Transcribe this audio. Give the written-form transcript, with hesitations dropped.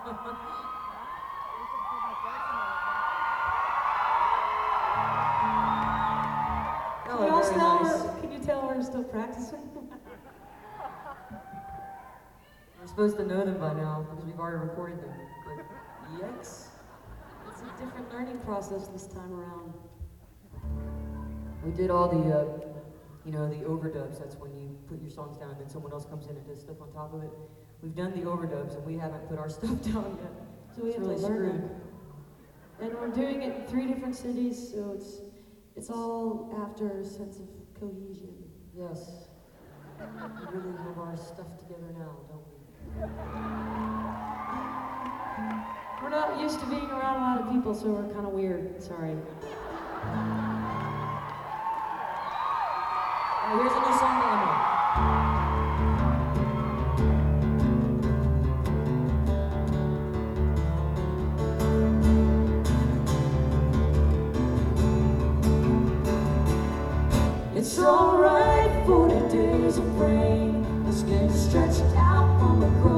Can you tell we're still practicing? We're supposed to know them by now because we've already recorded them. But yikes. It's a different learning process this time around. We did all the, the overdubs. That's when you put your songs down and then someone else comes in and does stuff on top of it. We've done the overdubs and we haven't put our stuff down yet. So we have really to learn screwed. it. And we're doing it in 3 different cities, so it's all after a sense of cohesion. Yes. We really have our stuff together now, don't we? We're not used to being around a lot of people, so we're kind of weird. Sorry. Here's a new song by Emma. It's alright, 40 days of rain. The skin stretched out on the ground.